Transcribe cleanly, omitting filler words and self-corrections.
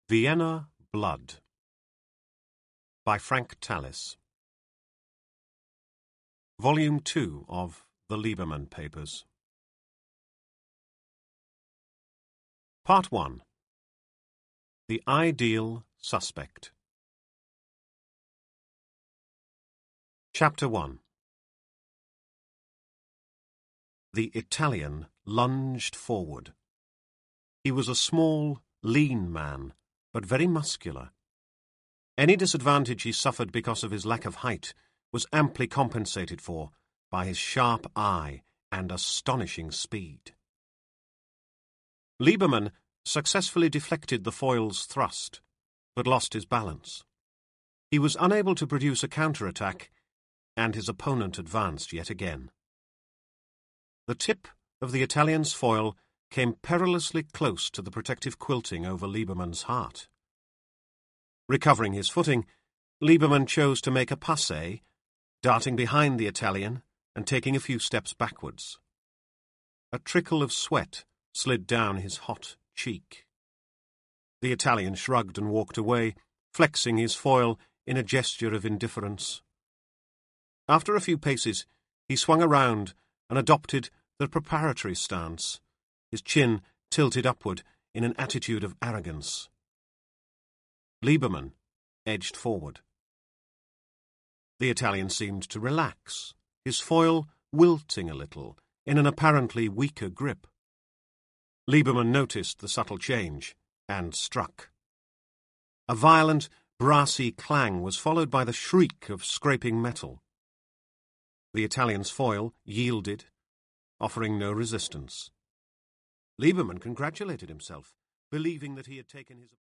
Vienna Blood by Frank Tallis. Volume 2 of The Lieberman Papers. Part 1. The Ideal Suspect. Chapter 1. The Italian lunged forward. He was a small, lean man, but very muscular. Any disadvantage he suffered because of his lack of height was amply compensated for by his sharp eye and astonishing speed. Lieberman successfully deflected the foil's thrust, but lost his balance. He was unable to produce a counterattack, and his opponent advanced yet again. The tip of the Italian's foil came perilously close to the protective quilting over Lieberman's heart. Recovering his footing, Lieberman chose to make a passe, darting behind the Italian and taking a few steps backwards. A trickle of sweat slid down his hot cheek. The Italian shrugged and walked away, flexing his foil in a gesture of indifference. After a few paces, he swung around and adopted the preparatory stance, his chin tilted upward in an attitude of arrogance. Lieberman edged forward. The Italian seemed to relax, his foil wilting a little in an apparently weaker grip. Lieberman noticed the subtle change and struck. A violent, brassy clang was followed by the shriek of scraping metal. The Italian's foil yielded, offering no resistance. Lieberman congratulated himself, believing that he had taken his